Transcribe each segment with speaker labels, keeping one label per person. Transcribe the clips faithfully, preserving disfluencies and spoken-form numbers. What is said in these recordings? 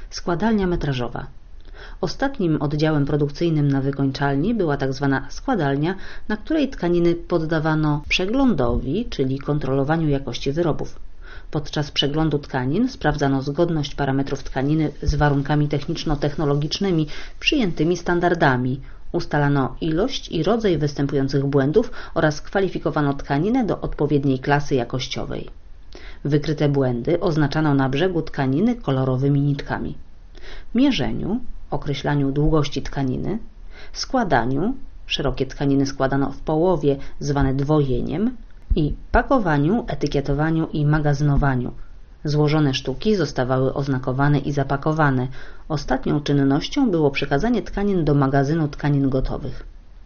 Speaker 1: Składalnia metrażowa. Ostatnim oddziałem produkcyjnym na wykończalni była tak zwana składalnia, na której tkaniny poddawano przeglądowi, czyli kontrolowaniu jakości wyrobów. Podczas przeglądu tkanin sprawdzano zgodność parametrów tkaniny z warunkami techniczno-technologicznymi przyjętymi standardami, ustalano ilość i rodzaj występujących błędów oraz kwalifikowano tkaninę do odpowiedniej klasy jakościowej. Wykryte błędy oznaczano na brzegu tkaniny kolorowymi nitkami. Mierzeniu, określaniu długości tkaniny, składaniu, szerokie tkaniny składano w połowie, zwane dwojeniem, i pakowaniu, etykietowaniu i magazynowaniu. Złożone sztuki zostawały oznakowane i zapakowane. Ostatnią czynnością było przekazanie tkanin do magazynu tkanin gotowych.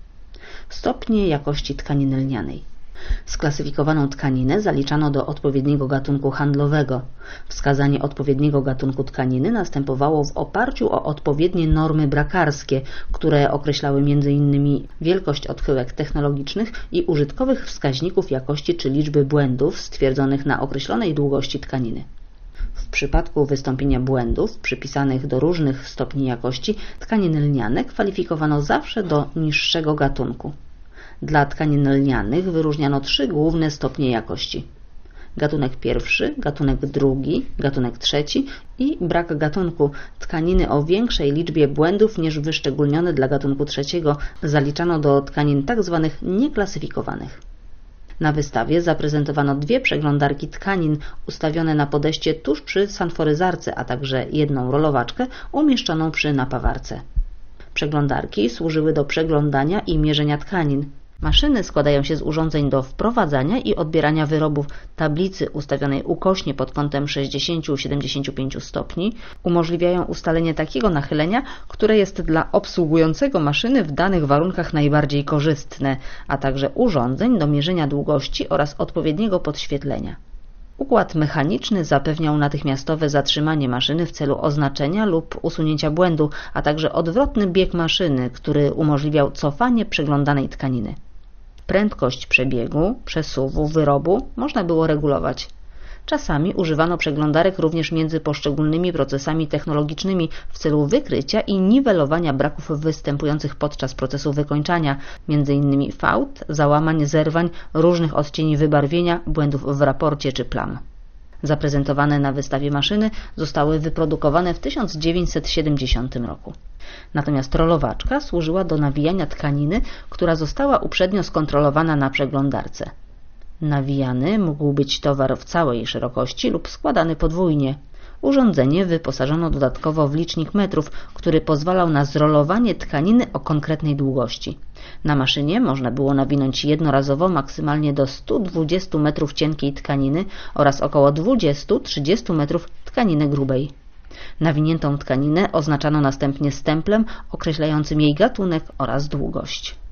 Speaker 1: Stopnie jakości tkaniny lnianej. Sklasyfikowaną tkaninę zaliczano do odpowiedniego gatunku handlowego. Wskazanie odpowiedniego gatunku tkaniny następowało w oparciu o odpowiednie normy brakarskie, które określały między innymi wielkość odchyłek technologicznych i użytkowych wskaźników jakości czy liczby błędów stwierdzonych na określonej długości tkaniny. W przypadku wystąpienia błędów przypisanych do różnych stopni jakości tkaniny lniane kwalifikowano zawsze do niższego gatunku. Dla tkanin lnianych wyróżniano trzy główne stopnie jakości. Gatunek pierwszy, gatunek drugi, gatunek trzeci i brak gatunku. Tkaniny o większej liczbie błędów niż wyszczególnione dla gatunku trzeciego zaliczano do tkanin tzw. nieklasyfikowanych. Na wystawie zaprezentowano dwie przeglądarki tkanin ustawione na podejście tuż przy sanforyzarce, a także jedną rolowaczkę umieszczoną przy napawarce. Przeglądarki służyły do przeglądania i mierzenia tkanin. Maszyny składają się z urządzeń do wprowadzania i odbierania wyrobów, tablicy ustawionej ukośnie pod kątem sześćdziesiąt do siedemdziesięciu pięciu stopni umożliwiają ustalenie takiego nachylenia, które jest dla obsługującego maszyny w danych warunkach najbardziej korzystne, a także urządzeń do mierzenia długości oraz odpowiedniego podświetlenia. Układ mechaniczny zapewniał natychmiastowe zatrzymanie maszyny w celu oznaczenia lub usunięcia błędu, a także odwrotny bieg maszyny, który umożliwiał cofanie przeglądanej tkaniny. Prędkość przebiegu, przesuwu wyrobu można było regulować. Czasami używano przeglądarek również między poszczególnymi procesami technologicznymi w celu wykrycia i niwelowania braków występujących podczas procesu wykończania, między innymi fałd, załamań, zerwań, różnych odcieni wybarwienia, błędów w raporcie czy plam. Zaprezentowane na wystawie maszyny zostały wyprodukowane w tysiąc dziewięćset siedemdziesiątym roku. Natomiast rolowaczka służyła do nawijania tkaniny, która została uprzednio skontrolowana na przeglądarce. Nawijany mógł być towar w całej szerokości lub składany podwójnie. Urządzenie wyposażono dodatkowo w licznik metrów, który pozwalał na zrolowanie tkaniny o konkretnej długości. Na maszynie można było nawinąć jednorazowo maksymalnie do stu dwudziestu metrów cienkiej tkaniny oraz około dwudziestu do trzydziestu metrów tkaniny grubej. Nawiniętą tkaninę oznaczano następnie stemplem określającym jej gatunek oraz długość.